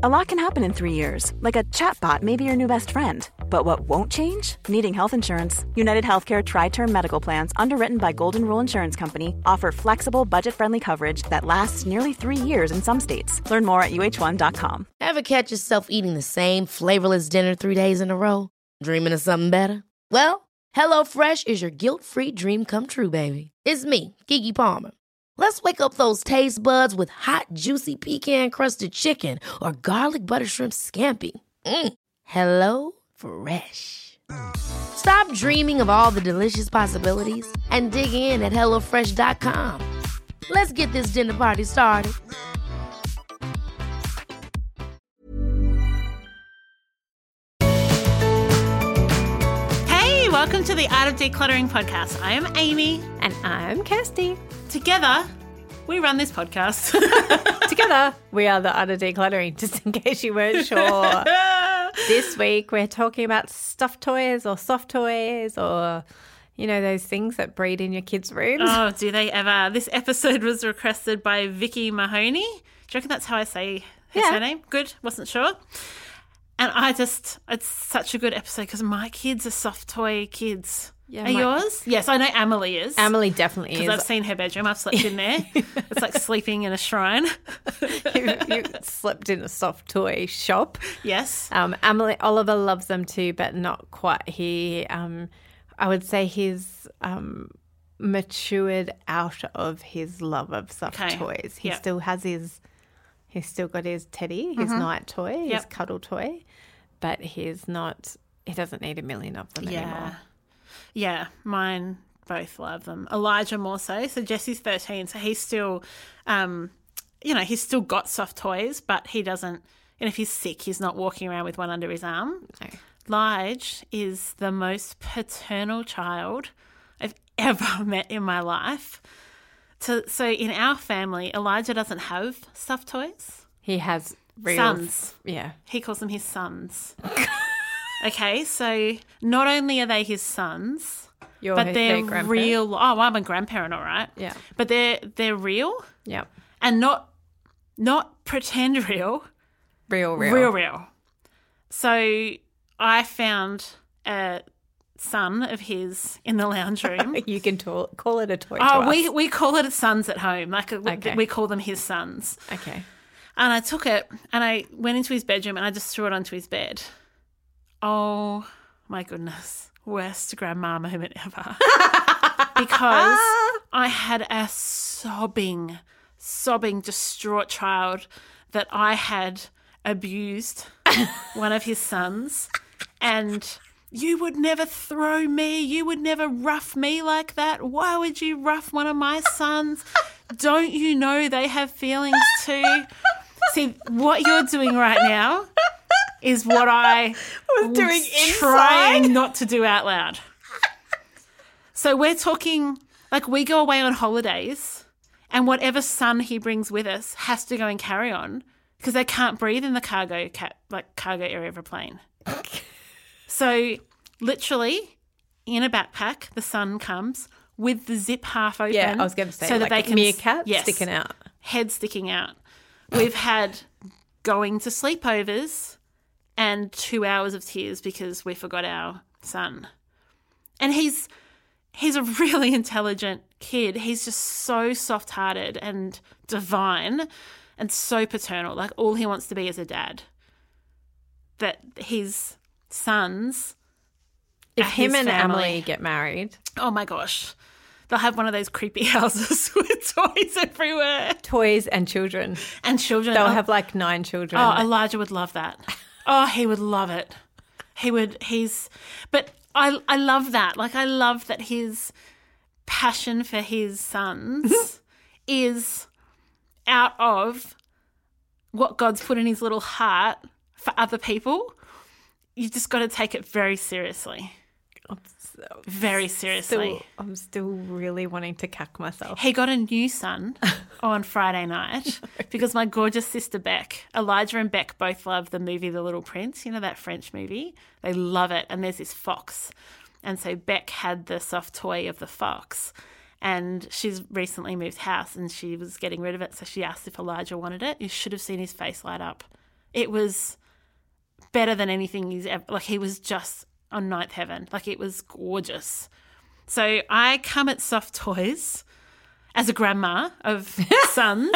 A lot can happen in 3 years, like a chatbot may be your new best friend. But what won't change? Needing health insurance. United Healthcare Tri-Term Medical Plans, underwritten by Golden Rule Insurance Company, offer flexible, budget-friendly coverage that lasts nearly 3 years in some states. Learn more at uh1.com. Ever catch yourself eating the same flavorless dinner 3 days in a row? Dreaming of something better? Well, HelloFresh is your guilt-free dream come true, baby. It's me, Keke Palmer. Let's wake up those taste buds with hot, juicy pecan-crusted chicken or garlic butter shrimp scampi. Hello Fresh. Stop dreaming of all the delicious possibilities and dig in at HelloFresh.com. Let's get this dinner party started. Hey, welcome to the Art of Decluttering podcast. I am Amy. And I'm Kirsty. Together, we run this podcast. Together, we are the Art of Decluttering, just in case you weren't sure. This week, we're talking about stuffed toys or soft toys or, you know, those things that breed in your kids' rooms. Oh, do they ever? This episode was requested by Vicky Mahoney. Do you reckon that's how I say her surname? Good, wasn't sure. And it's such a good episode because my kids are soft toy kids. Yeah, are yours? Yes, I know Amelie is. Amelie definitely is. Because I've seen her bedroom. I've slept in there. It's like sleeping in a shrine. you slept in a soft toy shop. Yes. Oliver loves them too, but not quite. I would say he's matured out of his love of soft toys. He still has he's still got his teddy, his night toy, his cuddle toy, but he doesn't need a million of them anymore. Yeah, mine both love them. Elijah more so. So Jesse's 13, so he's still, he's still got soft toys, but he doesn't, and if he's sick, he's not walking around with one under his arm. No. Lige is the most paternal child I've ever met in my life. So in our family, Elijah doesn't have stuffed toys. He has real sons. Yeah. He calls them his sons. Okay, so not only are they his sons, but they're real. Oh, I'm a grandparent, all right. Yeah. But they're real. Yeah. And not pretend real. Real. So I found a son of his in the lounge room. You can call it a toy. Oh, we call it a sons at home. We call them his sons. Okay. And I took it and I went into his bedroom and I just threw it onto his bed. Oh, my goodness. Worst grandma moment ever. Because I had a sobbing, distraught child that I had abused one of his sons. And you would never throw me. You would never rough me like that. Why would you rough one of my sons? Don't you know they have feelings too? See, what you're doing right now is what I was doing trying not to do out loud. So we're talking, like, we go away on holidays and whatever son he brings with us has to go and carry on because they can't breathe in the cargo area of a plane. So literally in a backpack, the son comes with the zip half open. Yeah, I was going to say, so like that they can meerkat sticking out. Head sticking out. We've had going to sleepovers and 2 hours of tears because we forgot our son. And he's a really intelligent kid. He's just so soft-hearted and divine and so paternal. Like, all he wants to be is a dad. That his sons, if him and family, Emily get married, oh my gosh, they'll have one of those creepy houses with toys everywhere. Toys and children. And children. They'll have like 9 children. Oh, Elijah would love that. Oh, he would love it. But I love that. Like, I love that his passion for his sons is out of what God's put in his little heart for other people. You've just got to take it very seriously. Very seriously. I'm still really wanting to cack myself. He got a new son on Friday night because my gorgeous sister Beck, Elijah and Beck both love the movie The Little Prince, you know, that French movie. They love it. And there's this fox. And so Beck had the soft toy of the fox. And she's recently moved house and she was getting rid of it. So she asked if Elijah wanted it. You should have seen his face light up. It was better than anything he's ever, like he was just on ninth heaven. Like it was gorgeous. So I come at soft toys as a grandma of sons.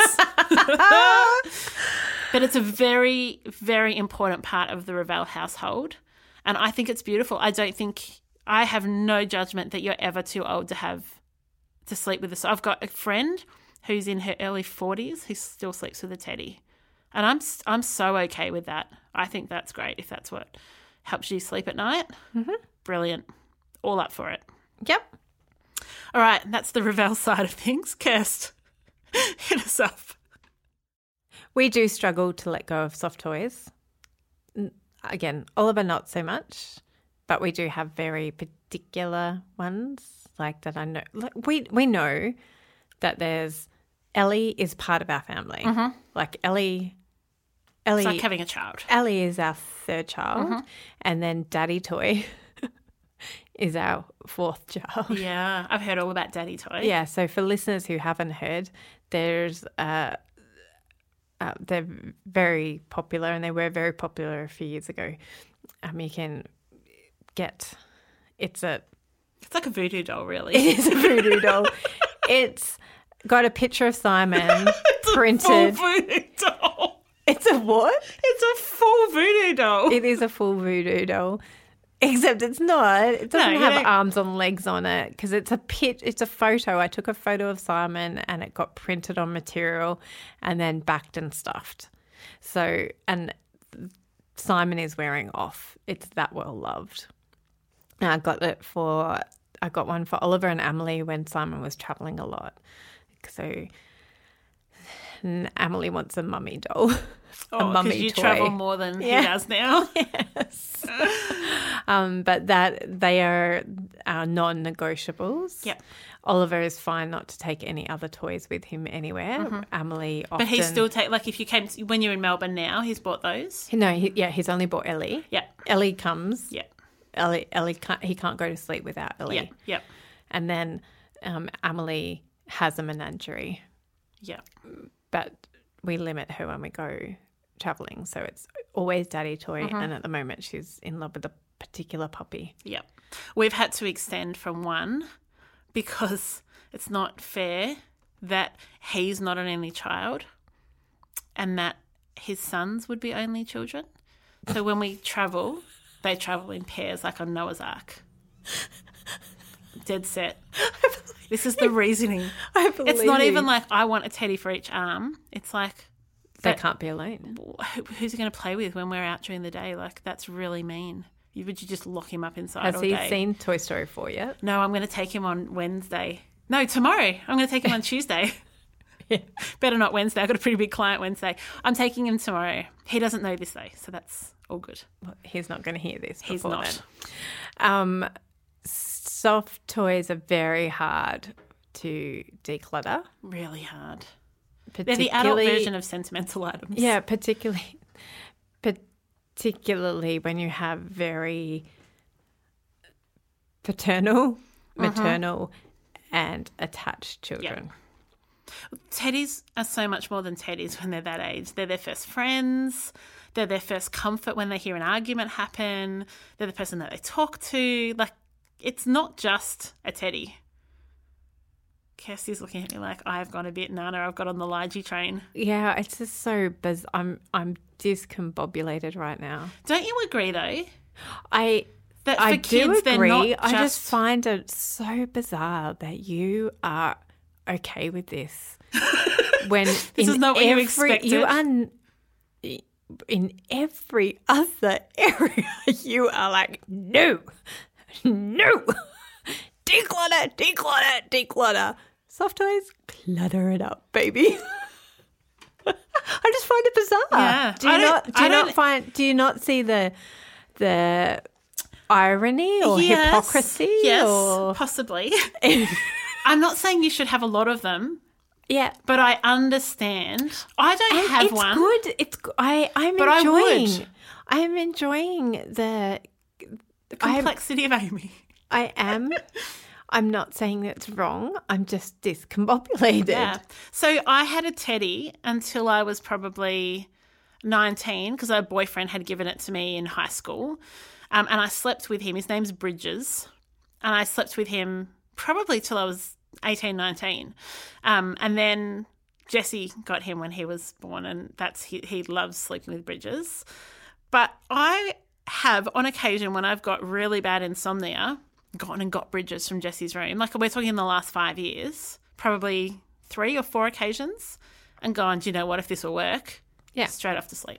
But it's a very, very important part of the Revell household. And I think it's beautiful. I have no judgment that you're ever too old to sleep with us. I've got a friend who's in her early 40s who still sleeps with a teddy. And I'm so okay with that. I think that's great if that's what helps you sleep at night. Mm-hmm. Brilliant. All up for it. Yep. All right, that's the Revell side of things. Kirst, hit us up. We do struggle to let go of soft toys. Again, Oliver not so much, but we do have very particular ones like that. I know. Like we know that there's Ellie is part of our family. Mm-hmm. Like Ellie. It's like having a child. Ellie is our third child, and then Daddy Toy is our fourth child. Yeah, I've heard all about Daddy Toy. Yeah, so for listeners who haven't heard, there's they're very popular, and they were very popular a few years ago. You can get it's like a voodoo doll, really. It is a voodoo doll. It's got a picture of Simon printed. It's a full voodoo doll. It's a what? It's a full voodoo doll. It is a full voodoo doll. Except it's not. It doesn't have arms and legs on it because it's a photo. I took a photo of Simon and it got printed on material and then backed and stuffed. So, and Simon is wearing off. It's that well loved. And I got one for Oliver and Amelie when Simon was traveling a lot. So Amelie wants a mummy doll. A mummy you toy. Travel more than he does now. Yes. But they are our non-negotiables. Yep. Oliver is fine not to take any other toys with him anywhere. Mm-hmm. Amelie often. But he still like if you came when you're in Melbourne now, he's bought those. No, he's only bought Ellie. Yeah. Ellie comes. Yeah. Ellie can't go to sleep without Ellie. Yeah. Yep. And then Amelie has a menagerie. Yeah. But we limit her when we go traveling, so it's always Daddy Toy, and at the moment she's in love with a particular puppy. Yeah. We've had to extend from one because it's not fair that he's not an only child and that his sons would be only children. So when we travel, they travel in pairs like on Noah's Ark. Dead set. This is the reasoning. I believe it's not even like I want a teddy for each arm. It's like they can't be alone. Who's he going to play with when we're out during the day? Like that's really mean. Would you just lock him up inside all day? Has he seen Toy Story 4 yet? No, I'm going to take him on Wednesday. No, tomorrow. I'm going to take him on Tuesday. Yeah. Better not Wednesday. I've got a pretty big client Wednesday. I'm taking him tomorrow. He doesn't know this though, so that's all good. Well, he's not going to hear this. He's not. Then. Soft toys are very hard to declutter. Really hard. They're the adult version of sentimental items. Yeah, particularly when you have very paternal, maternal, and attached children. Yep. Teddies are so much more than teddies when they're that age. They're their first friends. They're their first comfort when they hear an argument happen. They're the person that they talk to. Like, it's not just a teddy. Kirsty's looking at me like I've gone a bit Nana. I've got on the Lige train. Yeah, it's just so bizarre. I'm discombobulated right now. Don't you agree though? I do agree. I just find it so bizarre that you are okay with this. When this is not what you expected. You are in every other area. You are like no. Declutter. Soft toys, clutter it up, baby. I just find it bizarre. Yeah. Do you not see the irony or hypocrisy? Yes, or... possibly. I'm not saying you should have a lot of them. Yeah, but I understand. I don't have one. It's good. I'm enjoying the complexity of Amy. I am. I'm not saying that's wrong. I'm just discombobulated. Yeah. So I had a teddy until I was probably 19 because a boyfriend had given it to me in high school. And I slept with him. His name's Bridges. And I slept with him probably till I was 18, 19. And then Jesse got him when he was born, and he loves sleeping with Bridges. But I have, on occasion, when I've got really bad insomnia, gone and got Bridges from Jesse's room. Like, we're talking in the last 5 years, probably 3 or 4 occasions, and gone, do you know what, if this will work? Yeah. Straight off to sleep.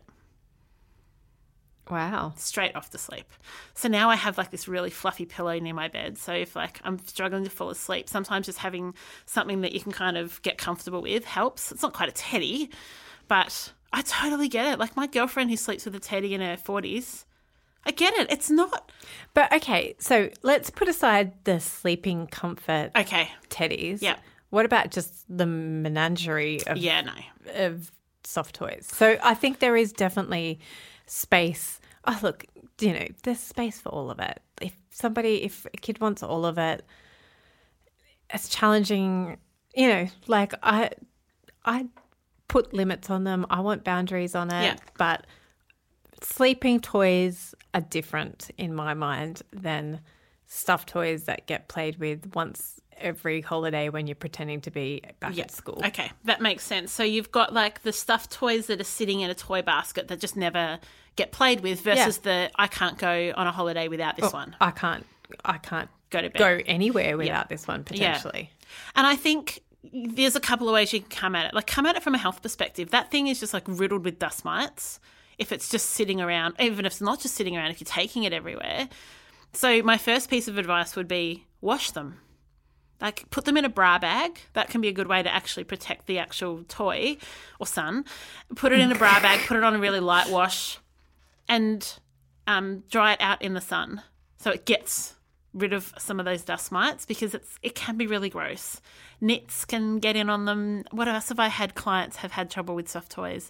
Wow. Straight off to sleep. So now I have like this really fluffy pillow near my bed. So if like I'm struggling to fall asleep, sometimes just having something that you can kind of get comfortable with helps. It's not quite a teddy, but I totally get it. Like my girlfriend who sleeps with a teddy in her 40s, I get it. It's not. But okay, so let's put aside the sleeping comfort teddies. Yeah. What about just the menagerie of, of soft toys? So I think there is definitely space. Oh, look, you know, there's space for all of it. If a kid wants all of it, it's challenging, you know, like I put limits on them. I want boundaries on it. Yeah. But sleeping toys are different in my mind than stuffed toys that get played with once every holiday when you're pretending to be back at school. Okay, that makes sense. So you've got like the stuffed toys that are sitting in a toy basket that just never get played with versus the I can't go on a holiday without this one. I can't Go to bed. go anywhere without this one potentially. And I think there's a couple of ways you can come at it. Like come at it from a health perspective. That thing is just like riddled with dust mites if it's just sitting around, even if it's not just sitting around, if you're taking it everywhere. So my first piece of advice would be wash them. Like put them in a bra bag. That can be a good way to actually protect the actual toy or son. Put it in a bra bag, put it on a really light wash and dry it out in the sun so it gets rid of some of those dust mites because it can be really gross. Nits can get in on them. What else have I had clients have had trouble with soft toys?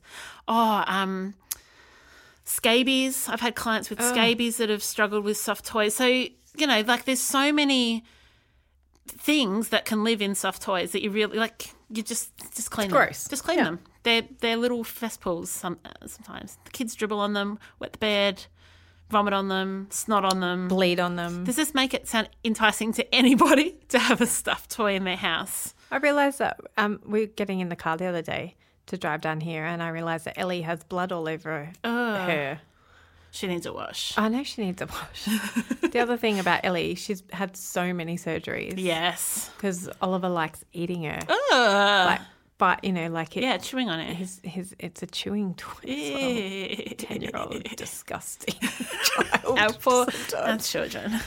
Scabies. I've had clients with scabies that have struggled with soft toys. So, you know, like there's so many things that can live in soft toys that you really like. You just clean them. Gross. Just clean them. They're little cesspools. Sometimes the kids dribble on them, wet the bed, vomit on them, snot on them, Bleed on them. Does this make it sound enticing to anybody to have a stuffed toy in their house? I realised that we were getting in the car the other day to drive down here, and I realised that Ellie has blood all over her. She needs a wash. I know she needs a wash. The other thing about Ellie, she's had so many surgeries. Yes. Because Oliver likes eating her. But, you know, like it. Chewing on it. It's a chewing toy as well. 10-year-old disgusting child. Our poor children.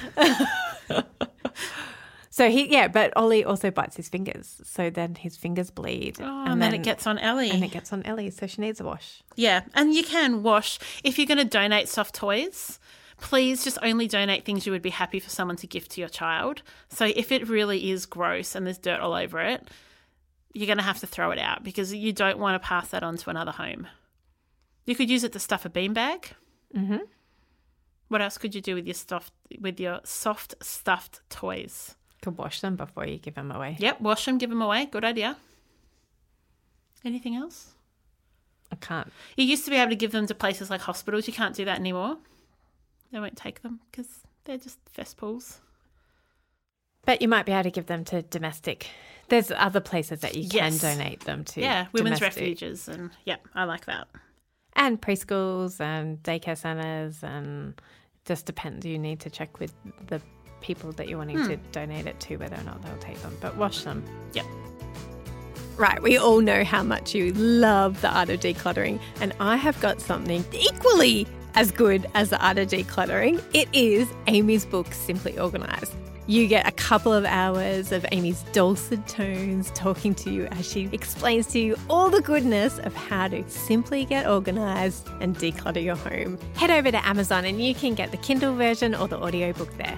So but Ollie also bites his fingers. So then his fingers bleed. Oh, and then it gets on Ellie. And it gets on Ellie, so she needs a wash. Yeah, and you can wash. If you're going to donate soft toys, please just only donate things you would be happy for someone to gift to your child. So if it really is gross and there's dirt all over it, you're going to have to throw it out because you don't want to pass that on to another home. You could use it to stuff a beanbag. Mm-hmm. What else could you do with your soft stuffed toys? Could wash them before you give them away. Yep, wash them, give them away. Good idea. Anything else? I can't. You used to be able to give them to places like hospitals. You can't do that anymore. They won't take them because they're just cesspools. But you might be able to give them to domestic. There's other places that you can donate them to. Yeah, women's refuges. And I like that. And preschools and daycare centres, and just depends. You need to check with the people that you're wanting to donate it to whether or not they'll take them. But wash them. Yep. Right, we all know how much you love the art of decluttering, and I have got something equally as good as the art of decluttering. It is Amy's book, Simply Organised. You get a couple of hours of Amy's dulcet tones talking to you as she explains to you all the goodness of how to simply get organised and declutter your home. Head over to Amazon and you can get the Kindle version or the audiobook there.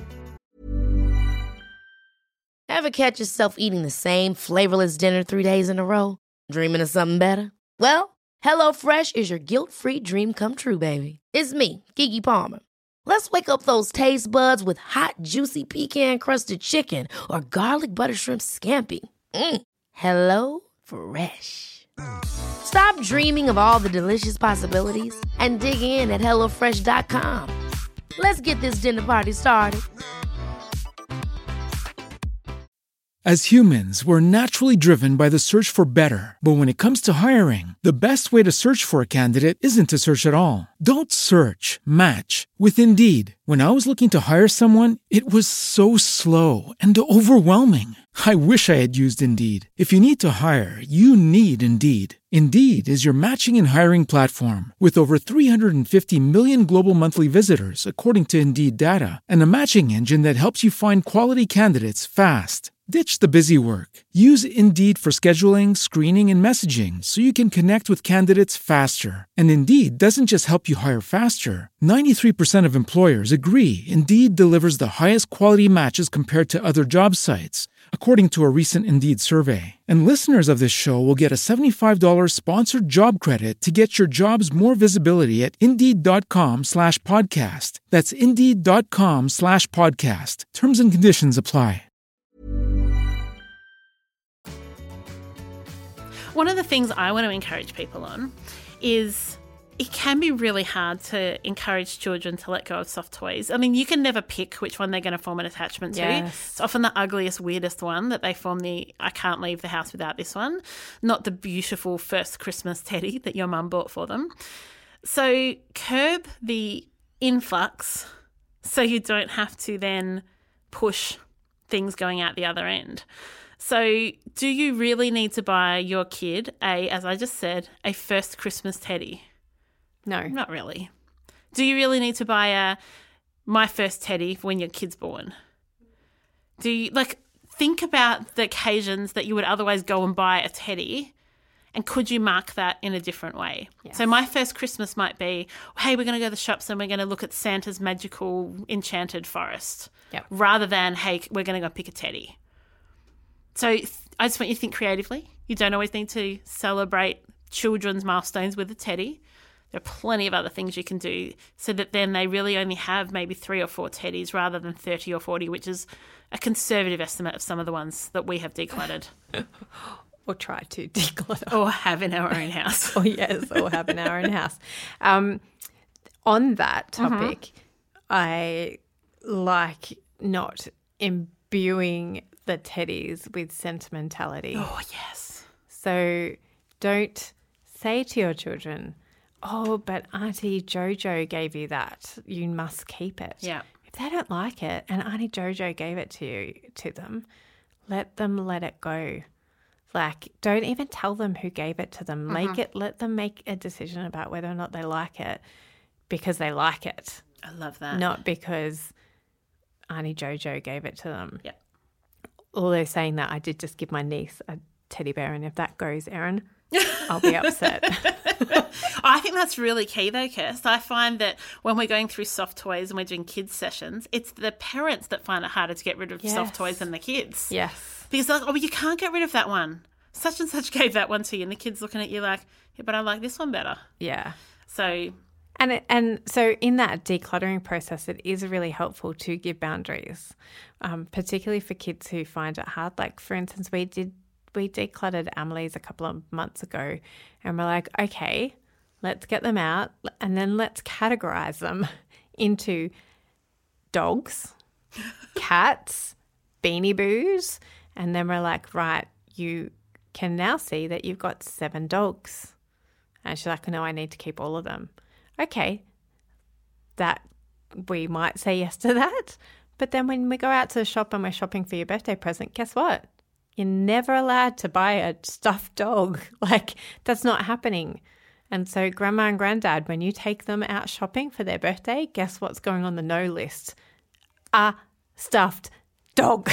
Ever catch yourself eating the same flavorless dinner 3 days in a row? Dreaming of something better? Well, HelloFresh is your guilt-free dream come true, baby. It's me, Keke Palmer. Let's wake up those taste buds with hot, juicy pecan-crusted chicken or garlic butter shrimp scampi. Hello Fresh. Stop dreaming of all the delicious possibilities and dig in at HelloFresh.com. Let's get this dinner party started. As humans, we're naturally driven by the search for better. But when it comes to hiring, the best way to search for a candidate isn't to search at all. Don't search, match with Indeed. When I was looking to hire someone, it was so slow and overwhelming. I wish I had used Indeed. If you need to hire, you need Indeed. Indeed is your matching and hiring platform with over 350 million global monthly visitors, according to Indeed data, and a matching engine that helps you find quality candidates fast. Ditch the busy work. Use Indeed for scheduling, screening, and messaging so you can connect with candidates faster. And Indeed doesn't just help you hire faster. 93% of employers agree Indeed delivers the highest quality matches compared to other job sites, according to a recent Indeed survey. And listeners of this show will get a $75 sponsored job credit to get your jobs more visibility at Indeed.com/podcast. That's Indeed.com/podcast. Terms and conditions apply. One of the things I want to encourage people on is it can be really hard to encourage children to let go of soft toys. I mean, you can never pick which one they're going to form an attachment to. Yes. It's often the ugliest, weirdest one that they form the I can't leave the house without this one, not the beautiful first Christmas teddy that your mum bought for them. So curb the influx so you don't have to then push things going out the other end. So do you really need to buy your kid as I just said, a first Christmas teddy? No. Not really. Do you really need to buy my first teddy when your kid's born? Do you, think about the occasions that you would otherwise go and buy a teddy, and could you mark that in a different way? Yes. So my first Christmas might be, hey, we're going to go to the shops and we're going to look at Santa's magical enchanted forest. Yep. Rather than, hey, we're going to go pick a teddy. So I just want you to think creatively. You don't always need to celebrate children's milestones with a teddy. There are plenty of other things you can do so that then they really only have maybe 3 or 4 teddies rather than 30 or 40, which is a conservative estimate of some of the ones that we have decluttered. Or try to declutter. Or have in our own house. Or have in our own house. On that topic, I like not imbuing the teddies with sentimentality. Oh, yes. So don't say to your children, oh, but Auntie Jojo gave you that. You must keep it. Yeah. If they don't like it and Auntie Jojo gave it to them, let it go. Don't even tell them who gave it to them. Let them make a decision about whether or not they like it because they like it. I love that. Not because Auntie Jojo gave it to them. Yeah. Although saying that, I did just give my niece a teddy bear, and if that goes, Erin, I'll be upset. I think that's really key though, Kirst. I find that when we're going through soft toys and we're doing kids sessions, it's the parents that find it harder to get rid of soft toys than the kids. Yes. Because they're like, oh, but you can't get rid of that one. Such and such gave that one to you. And the kid's looking at you like, yeah, but I like this one better. Yeah. So... And so in that decluttering process, it is really helpful to give boundaries, particularly for kids who find it hard. Like, for instance, we decluttered Amelie's a couple of months ago, and we're like, okay, let's get them out and then let's categorize them into dogs, cats, Beanie Boos, and then we're like, right, you can now see that you've got 7 dogs. And she's like, no, I need to keep all of them. Okay, that we might say yes to that. But then when we go out to the shop and we're shopping for your birthday present, guess what? You're never allowed to buy a stuffed dog. That's not happening. And so Grandma and Granddad, when you take them out shopping for their birthday, guess what's going on the no list? A stuffed dog.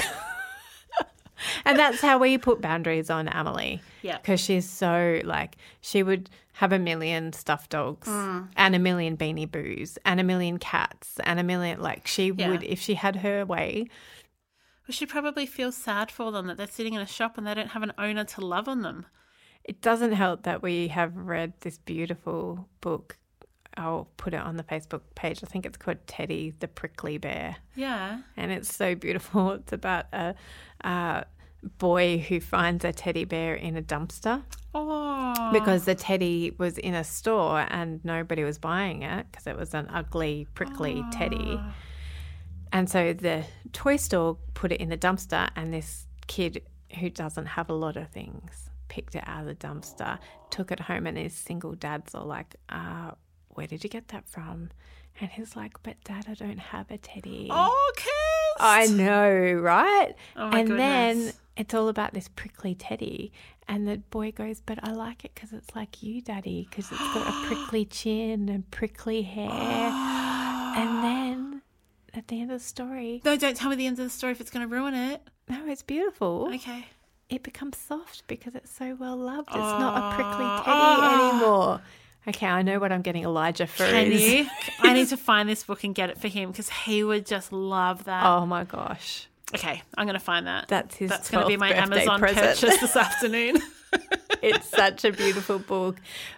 And that's how we put boundaries on Amelie. Yeah. Because she's so, she would have a million stuffed dogs and a million Beanie Boos and a million cats and a million, would, if she had her way. Well, she probably feels sad for them that they're sitting in a shop and they don't have an owner to love on them. It doesn't help that we have read this beautiful book. I'll put it on the Facebook page. I think it's called Teddy the Prickly Bear. Yeah. And it's so beautiful. It's about boy who finds a teddy bear in a dumpster Oh. because the teddy was in a store and nobody was buying it because it was an ugly, prickly teddy. And so the toy store put it in the dumpster, and this kid who doesn't have a lot of things picked it out of the dumpster, took it home, and his single dad's all like, where did you get that from? And he's like, but Dad, I don't have a teddy. Oh, Kirst. I know, right? Oh, my and goodness. then it's all about this prickly teddy. And the boy goes, but I like it because it's like you, Daddy, because it's got a prickly chin and prickly hair. And then at the end of the story, No, don't tell me the end of the story if it's going to ruin it. no, it's beautiful. Okay. It becomes soft because it's so well loved. It's not a prickly teddy anymore. Okay, I know what I'm getting Elijah for. Can is. you? I need to find this book and get it for him because he would just love that. Oh my gosh. Okay, I'm going to find that. That's his That's going to be 12th my birthday Amazon present. purchase this afternoon. It's such a beautiful book.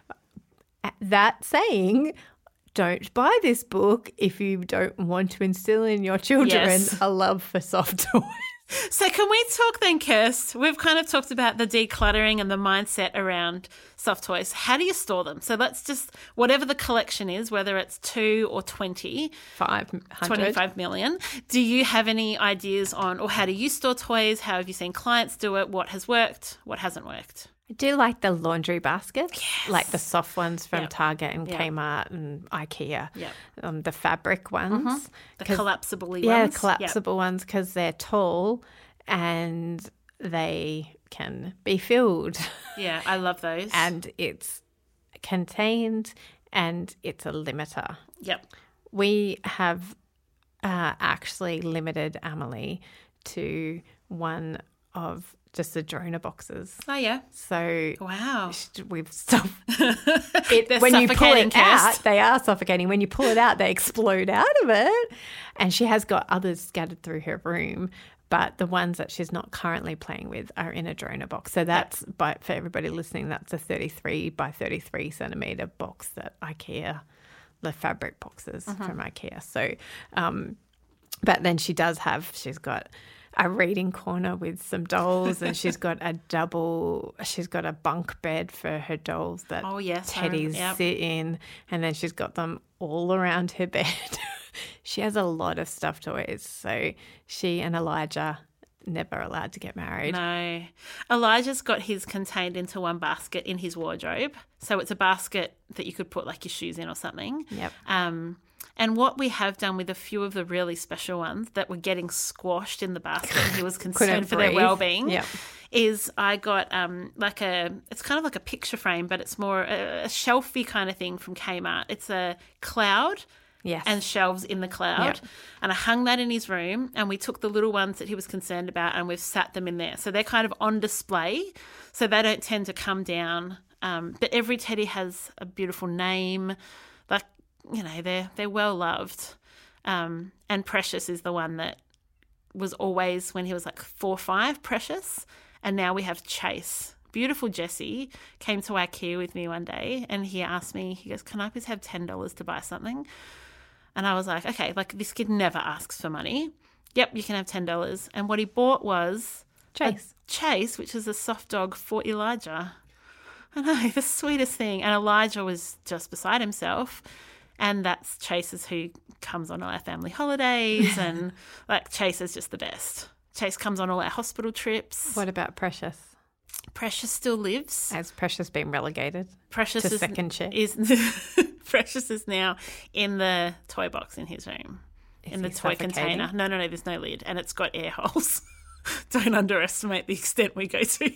That saying, don't buy this book if you don't want to instill in your children Yes. a love for soft toys. So can we talk then, Kirst? We've kind of talked about the decluttering and the mindset around soft toys. How do you store them? So let's just, whatever the collection is, whether it's 2 or 20, 500. 25 million, do you have any ideas on, or how do you store toys? How have you seen clients do it? What has worked? What hasn't worked? I do like the laundry baskets, like the soft ones from Yep. Target and Yep. Kmart and IKEA. Yep. The fabric ones. The 'Cause- collapsible Yeah, ones? collapsible ones because they're tall and they can be filled. Yeah, I love those. And it's contained and it's a limiter. Yep. We have actually limited Amelie to one of just the Drona boxes. Oh, yeah. So Wow. we've stuff. They're When you pull suffocating, it out, Kirst. they are suffocating. When you pull it out, they explode out of it. And she has got others scattered through her room, but the ones that she's not currently playing with are in a Drona box. So that's, for everybody listening, that's a 33 by 33 centimetre box that IKEA, the fabric boxes from IKEA. So, but then she's got a reading corner with some dolls, and she's got a bunk bed for her dolls that Oh, yes, teddies yep. sit in, and then she's got them all around her bed. She has a lot of stuffed toys. So she and Elijah never allowed to get married. No. Elijah's got his contained into one basket in his wardrobe. So it's a basket that you could put like your shoes in or something. Yep. And what we have done with a few of the really special ones that were getting squashed in the basket and he was concerned for their breathe. well-being Yep. is I got it's kind of like a picture frame, but it's more a shelfy kind of thing from Kmart. It's a cloud. Yes. And shelves in the cloud. Yep. And I hung that in his room, and we took the little ones that he was concerned about and we've sat them in there. So they're kind of on display, so they don't tend to come down. But every teddy has a beautiful name. Like, you know, they're well loved. And Precious is the one that was always, when he was like 4 or 5, Precious. And now we have Chase. Beautiful Jesse came to IKEA with me one day, and he asked me, he goes, can I please have $10 to buy something? And I was like, okay, like this kid never asks for money. Yep, you can have $10. And what he bought was Chase, which is a soft dog for Elijah. I know, the sweetest thing. And Elijah was just beside himself. And that's Chase is who comes on all our family holidays. And like Chase is just the best. Chase comes on all our hospital trips. What about Precious? Precious still lives. Has Precious been relegated Precious to is, second chair? Precious is now in the toy box in his room, in the he toy suffocating? container. No, there's no lid, and it's got air holes. Don't underestimate the extent we go to.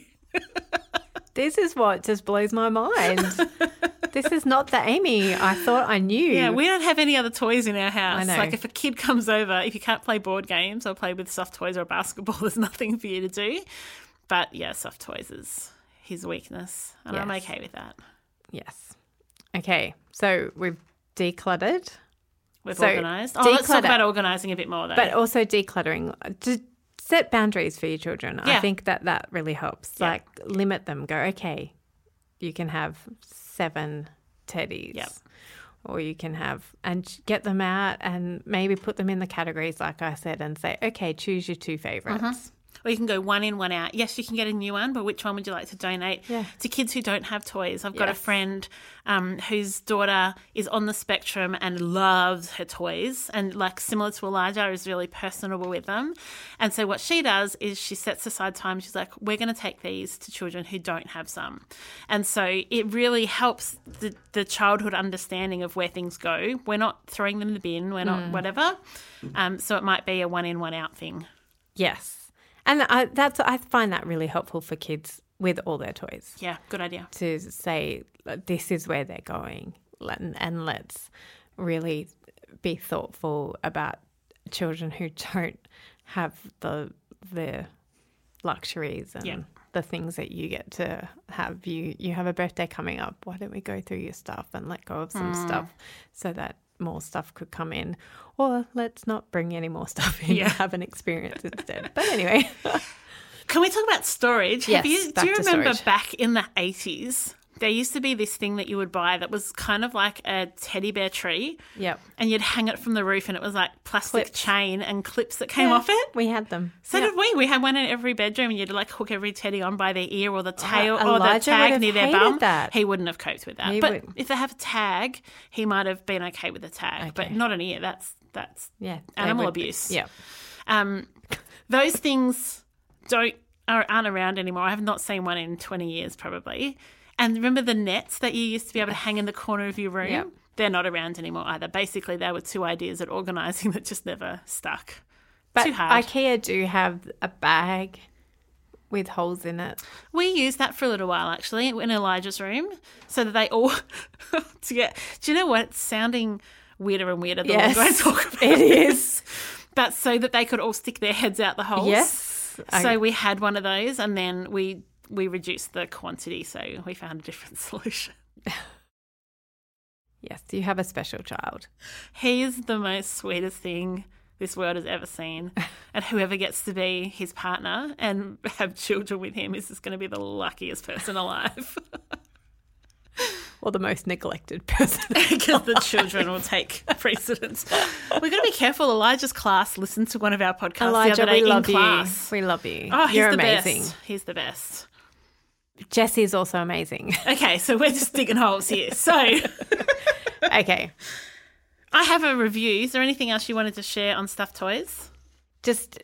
This is what just blows my mind. This is not the Amy I thought I knew. Yeah, we don't have any other toys in our house. I know. Like if a kid comes over, if you can't play board games or play with soft toys or basketball, there's nothing for you to do. But yeah, soft toys is his weakness, and I'm Yes. okay with that. Yes. Okay, so we've decluttered. We've So, organised. Oh, let's talk declutter. about organising a bit more, though. But also decluttering. To set boundaries for your children. Yeah. I think that really helps. Yeah. Like limit them. Go, okay, you can have 7 teddies. Yep. Or you can have, and get them out and maybe put them in the categories, like I said, and say, okay, choose your 2 favorites. Or you can go one in, one out. Yes, you can get a new one, but which one would you like to donate to kids who don't have toys? I've got a friend whose daughter is on the spectrum and loves her toys, and like similar to Elijah, is really personable with them. And so what she does is she sets aside time. She's like, we're going to take these to children who don't have some. And so it really helps the childhood understanding of where things go. We're not throwing them in the bin. We're not whatever. So it might be a one in, one out thing. Yes. And I find that really helpful for kids with all their toys. Yeah, good idea. To say, this is where they're going, and let's really be thoughtful about children who don't have the luxuries and the things that you get to have. You have a birthday coming up. Why don't we go through your stuff and let go of some stuff so that more stuff could come in, or let's not bring any more stuff in and have an experience instead. But anyway. Can we talk about storage? Yes, do you remember storage. back in the 80s, there used to be this thing that you would buy that was kind of like a teddy bear tree. Yep. And you'd hang it from the roof, and it was like plastic Clips. chain and clips that came off it. We had them. So did we. We had one in every bedroom, and you'd like hook every teddy on by their ear or the tail or the Elijah would tag have near their hated bum. that. He wouldn't have coped with that. He but would. if they have a tag, he might have been okay with the tag, but not an ear. That's animal abuse. Yeah. Those things aren't around anymore. I have not seen one in 20 years probably. And remember the nets that you used to be able to hang in the corner of your room? Yep. They're not around anymore either. Basically, they were two ideas at organising that just never stuck. But Too hard. IKEA do have a bag with holes in it. We used that for a little while, actually, in Elijah's room, so that they all do you know what? It's sounding weirder and weirder the longer I talk about it this. is. But so that they could all stick their heads out the holes. Yes. So we had one of those, and then we reduced the quantity, so we found a different solution. Yes, you have a special child. He is the most sweetest thing this world has ever seen. And whoever gets to be his partner and have children with him is just going to be the luckiest person alive. Or the most neglected person. Because the children will take precedence. We've got to be careful. Elijah's class listened to one of our podcasts Elijah, the other day we love in class. you. We love you. Oh, he's You're the amazing. best. He's the best. Jesse is also amazing. Okay, so we're just digging holes here. So Okay. I have a review. Is there anything else you wanted to share on stuffed toys? Just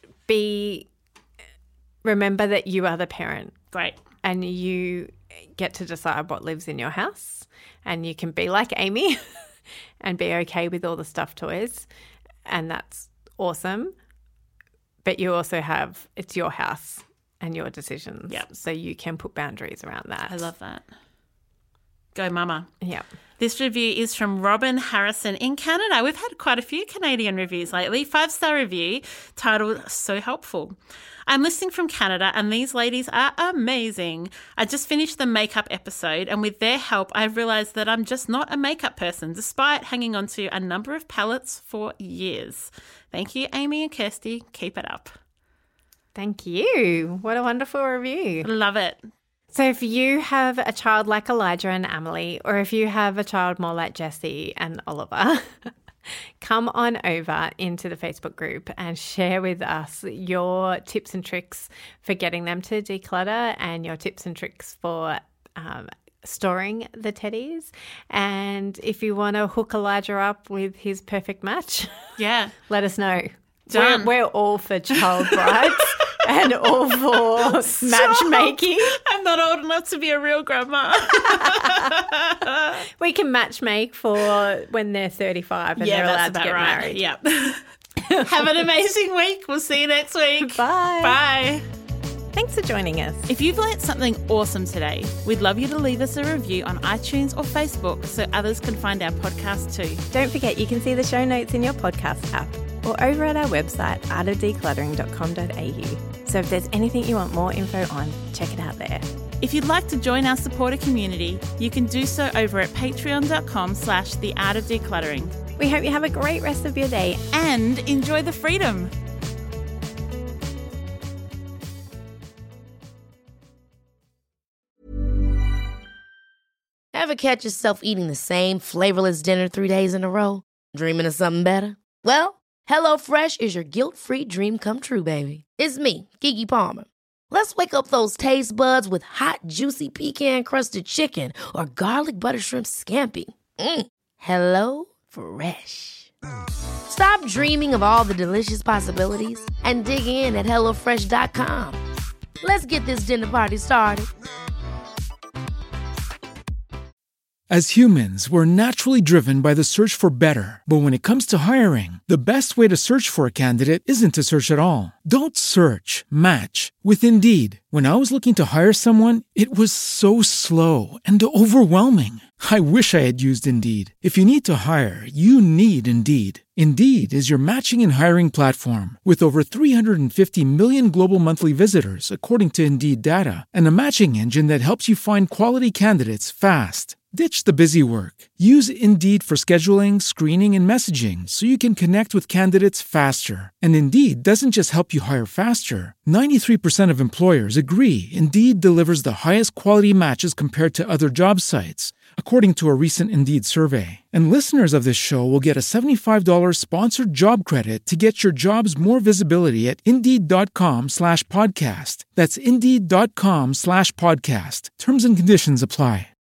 remember that you are the parent. Great. And you get to decide what lives in your house, and you can be like Amy and be okay with all the stuffed toys, and that's awesome. But you also it's your house and your decisions. Yep. So you can put boundaries around that. I love that. Go mama. Yeah. This review is from Robin Harrison in Canada. We've had quite a few Canadian reviews lately. 5-star review titled So Helpful. I'm listening from Canada and these ladies are amazing. I just finished the makeup episode and with their help I've realised that I'm just not a makeup person despite hanging on to a number of palettes for years. Thank you, Amy and Kirsty. Keep it up. Thank you. What a wonderful review. Love it. So if you have a child like Elijah and Amelie, or if you have a child more like Jessie and Oliver, come on over into the Facebook group and share with us your tips and tricks for getting them to declutter and your tips and tricks for storing the teddies. And if you want to hook Elijah up with his perfect match, Yeah. let us know. Done. We're all for child brides. And all for matchmaking. I'm not old enough to be a real grandma. We can matchmake for when they're 35 and they're allowed to get married. Yep. Have an amazing week. We'll see you next week. Bye. Bye. Thanks for joining us. If you've learnt something awesome today, we'd love you to leave us a review on iTunes or Facebook so others can find our podcast too. Don't forget you can see the show notes in your podcast app or over at our website, artofdecluttering.com.au. So if there's anything you want more info on, check it out there. If you'd like to join our supporter community, you can do so over at patreon.com/theartofdecluttering. We hope you have a great rest of your day. And enjoy the freedom. Ever catch yourself eating the same flavorless dinner 3 days in a row? Dreaming of something better? Well, HelloFresh is your guilt-free dream come true, baby. It's me, Keke Palmer. Let's wake up those taste buds with hot, juicy pecan-crusted chicken or garlic butter shrimp scampi. Hello Fresh. Stop dreaming of all the delicious possibilities and dig in at HelloFresh.com. Let's get this dinner party started. As humans, we're naturally driven by the search for better. But when it comes to hiring, the best way to search for a candidate isn't to search at all. Don't search, match with Indeed. When I was looking to hire someone, it was so slow and overwhelming. I wish I had used Indeed. If you need to hire, you need Indeed. Indeed is your matching and hiring platform with over 350 million global monthly visitors, according to Indeed data, and a matching engine that helps you find quality candidates fast. Ditch the busy work. Use Indeed for scheduling, screening, and messaging so you can connect with candidates faster. And Indeed doesn't just help you hire faster. 93% of employers agree Indeed delivers the highest quality matches compared to other job sites, according to a recent Indeed survey. And listeners of this show will get a $75 sponsored job credit to get your jobs more visibility at Indeed.com/podcast. That's Indeed.com/podcast. Terms and conditions apply.